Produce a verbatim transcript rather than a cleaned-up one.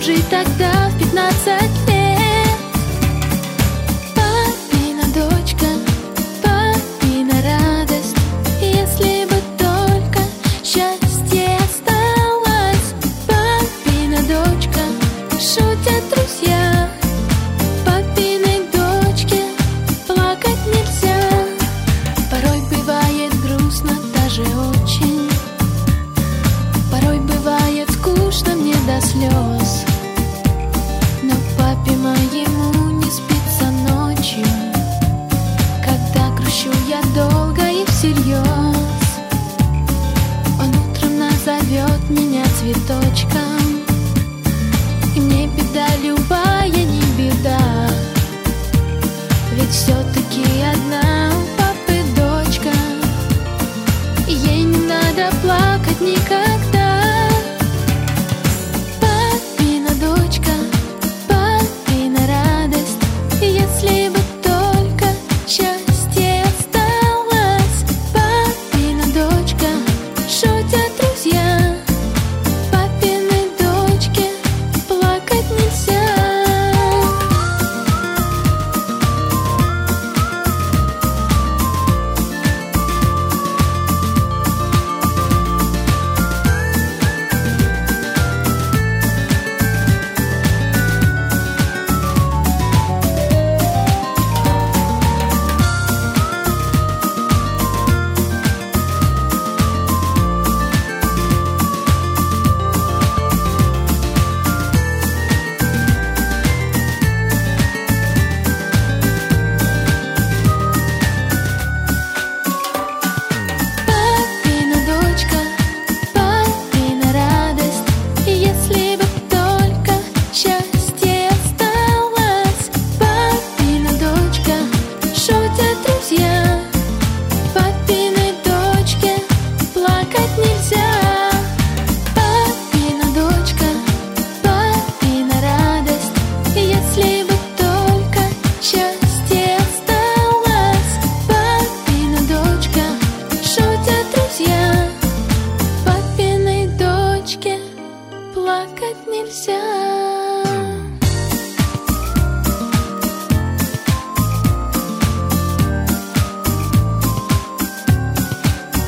жить тогда в пятнадцать лет. Папина дочка, папина радость, если бы только счастье осталось. Папина дочка, шутят друзья, папиной дочке плакать нельзя. Порой бывает грустно, даже очень. Порой бывает скучно мне до слез. Но папе моему не спится ночью, когда грущу я долго и всерьез. Он утром назовет меня цветочком, и мне беда любая не беда. Ведь все-таки одна у папы дочка, и ей не надо плакать никогда.